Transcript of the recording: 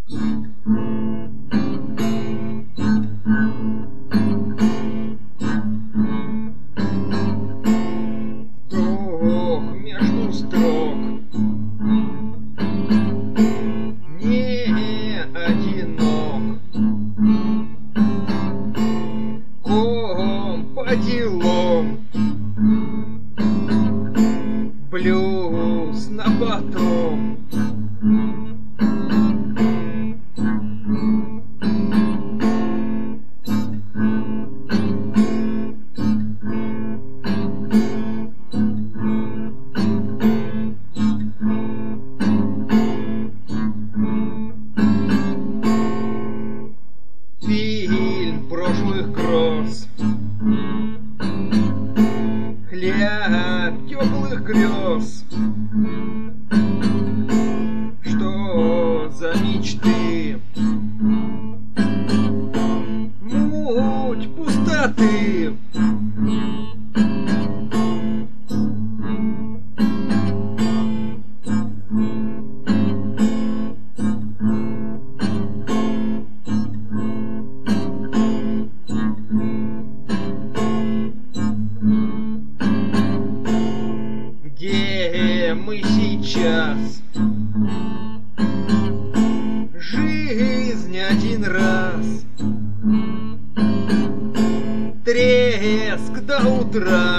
Вдох между строк, не одинок, ком по делам, блюз на потом. Фильм прошлых гроз, хлеб теплых грез. Что за мечты? Муть пустоты. Где мы сейчас? Жизнь один раз, треск до утра.